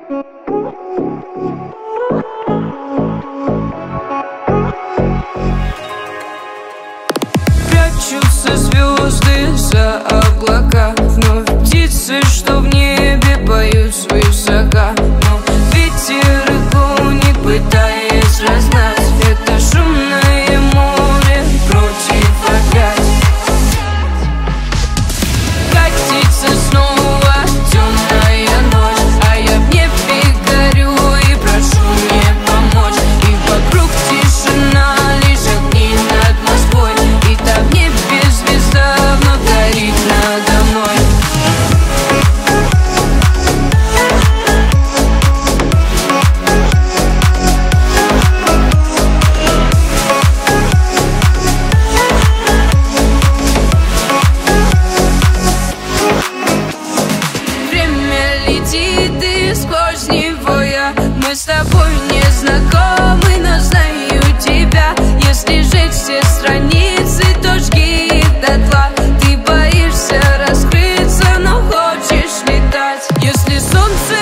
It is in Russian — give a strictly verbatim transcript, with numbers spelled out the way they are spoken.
Прячутся звезды за облака, вновь птицы, что в небе поют свысока. Но ветер и гонит, пытаясь разгнать это шумное море против опять. Катится снова темная ночь, а я в небе горю и прошу мне помочь. И вокруг тишина, лишь огни над Москвой, и там в небе звезда вновь горит надо мной. Время летит, и сквозь него я. Мы с тобой не знакомы, но знаю тебя. Если сжечь все страницы, то жги их дотла. Ты боишься раскрыться, но хочешь летать. Если солнце